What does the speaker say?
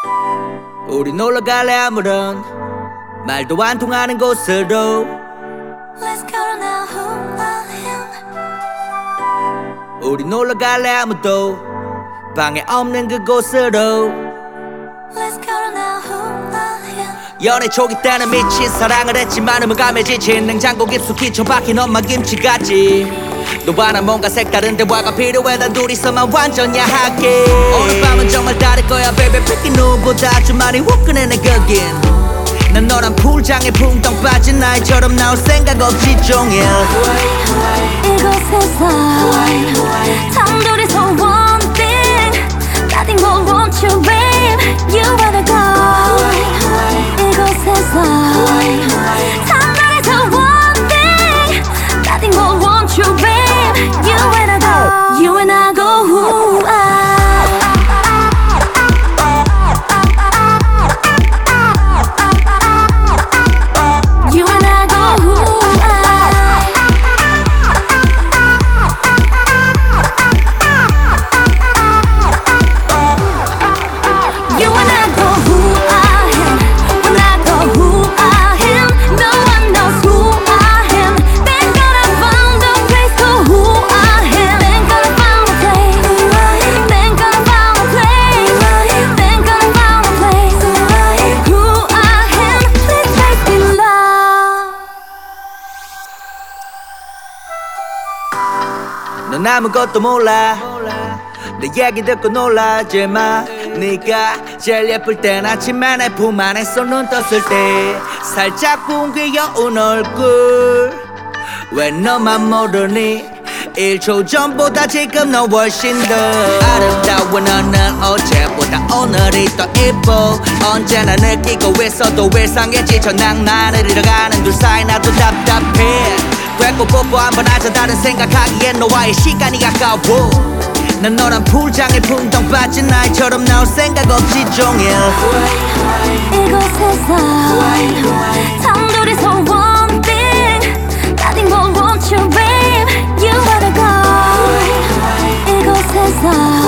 우리 놀러 갈래 아무런 말도 안 통하는 곳으로 Let's go now, who I am. 우리 놀러 갈래 아무도 방에 없는 그곳으로 Let's go now, who I am. 연애 초기 때는 미친 사랑을 했지만 음감에 지친 냉장고 깊숙이 처박힌 엄마 김치같이 너와 난 뭔가 색다른 대화가 필요해 난 둘이서만 완전 야하게 오늘 밤은 정말 다를 거야 baby 뺏긴 누구보다 좀 많이 화끈해 거긴 난 너란 풀장에 붕덩 빠진 나이처럼 나올 생각 없이 종일 이곳에서 단둘이서 one thing Nothing more want you babe You wanna go 이곳에서 단둘이서 one thing Nothing more want you babe You wanna go You and I go who You and I go who You and I go who I am. When I go who I am, no one knows who I am. Thank God I found a place to who I am. Thank God I found a place. Thank God I found a place. Thank God I found a place. Who I am, please make me love. 넌 아무것도 몰라 내 얘기 듣고 놀라지 마 네가 제일 예쁠 땐 아침에 내 품 안에서 눈 떴을 때 살짝 붕괴여운 얼굴 왜 너만 모르니 1초 전보다 지금 너 훨씬 더 아름다워 너는 어제보다 오늘이 더 이뻐 언제나 느끼고 있어도 일상에 지쳐 낭만을 잃어가는 둘 사이 나도 답답해 됐고 뽀뽀 한번 하자 다른 생각하기엔 너와의 시간이 아까워 난 너란 풀장에 붕덩 빠진 나이처럼 나올 생각 없이 종일 이곳에서 단둘이서 one thing Nothing more want you babe You wanna go 이곳에서